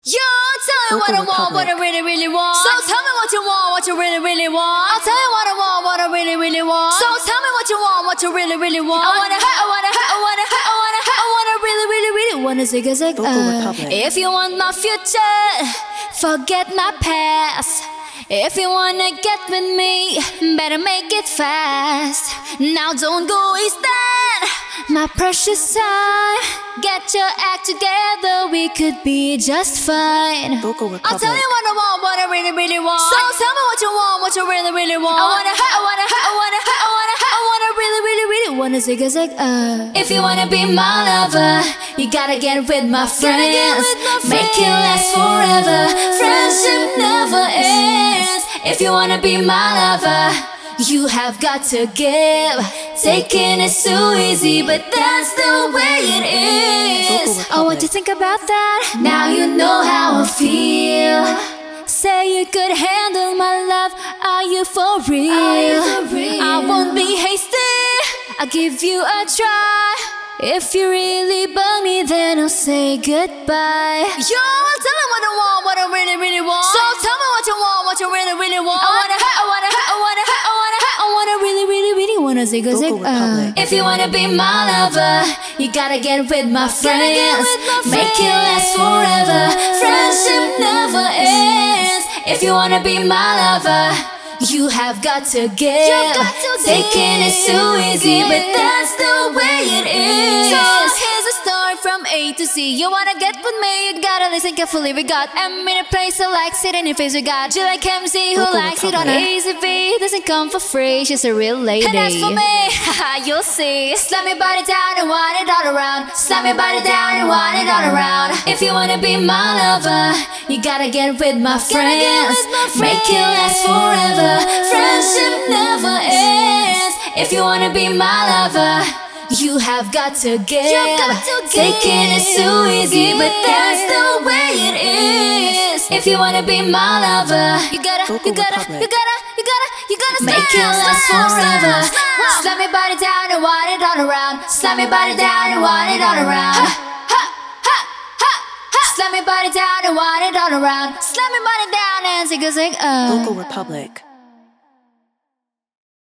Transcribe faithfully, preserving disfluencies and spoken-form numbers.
Yo, tell me what I want, what I really, really want. So tell me what you want, what you really, really want. I'll tell you what I want, what I really, really want. So tell me what you want, what you really, really want. I wanna, I wanna, I wanna, I wanna, I wanna really, really, really wanna zig a zig. If you want my future, forget my past. If you wanna get with me, better make it fast. Now don't go wasting my precious time. Get your act together, we could be just fine. I'll tell you what I want, what I really, really want. So tell me what you want, what you really, really want. I wanna, I wanna, I wanna, I wanna, I wanna really, really, really wanna zig a zig. Uh. If you wanna be my lover, you gotta get with my friends. Make it last forever. Friendship never ends. If you wanna be my lover, you have got to give. Taking is so easy, but that's the way it is. I want you to think about that. Now you know how I feel. Say you could handle my love. Are you for real? Are you for real? I won't be hasty, I'll give you a try. If you really bug me, then I'll say goodbye. Yo, I'll tell them what I want, what I really, really want. So tell me what you want, what you really, really want. I wanna, I wanna, I wanna, I wanna, I wanna really, really, really wanna zig a zig. Uh. If you wanna be my lover, you gotta get with my friends. With my Make friends. It last forever. Friendship never ends. If you wanna be my lover, you have got to give. Got to Taking is so easy, but that's the way it is. So here's a story from A to Z. You wanna get with me, you gotta listen carefully. We got M in a place that likes it in your face. We got G like M Z who Local likes Republic. It on easy V. Doesn't come for free, she's a real lady. And as for me, haha, you'll see. Slam your body down and wind it all around. Slam your body down and wind it all around. If you wanna be my lover, you gotta get with my friends. With my friends. Make it last forever. Friendship never ends. If you wanna be my lover, you have got to give. Got to Taking is so easy, but that's the way it is. If you wanna be my lover, you gotta, you gotta, you gotta, you gotta, you gotta make it last forever. Slam your body down and wind it all around. Slam your body down and wind it all around. Slam your body down and wind it all around. Slam your body down and zig a zig. Uh. Local Republic.